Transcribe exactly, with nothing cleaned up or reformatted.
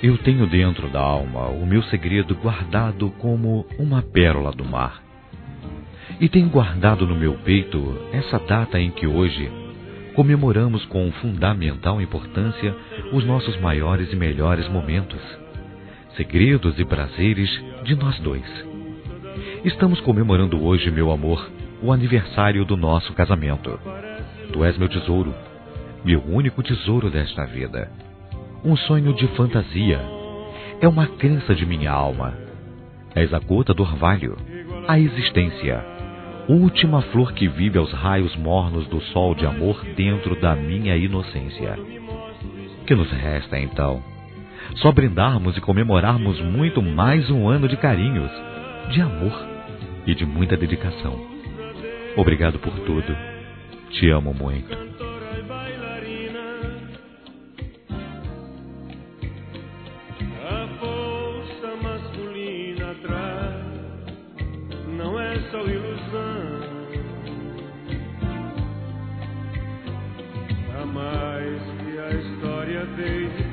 Eu tenho dentro da alma o meu segredo guardado como uma pérola do mar. E tenho guardado no meu peito essa data em que hoje comemoramos com fundamental importância os nossos maiores e melhores momentos, segredos e prazeres de nós dois. Estamos comemorando hoje, meu amor, o aniversário do nosso casamento. Tu és meu tesouro, meu único tesouro desta vida. Um sonho de fantasia. É uma crença de minha alma. És a gota do orvalho, a existência, última flor que vive aos raios mornos do sol de amor dentro da minha inocência. Que nos resta, então? Só brindarmos e comemorarmos muito mais um ano de carinhos, de amor e de muita dedicação. Obrigado por tudo. Te amo muito. Não é só ilusão, há mais que a história deixa.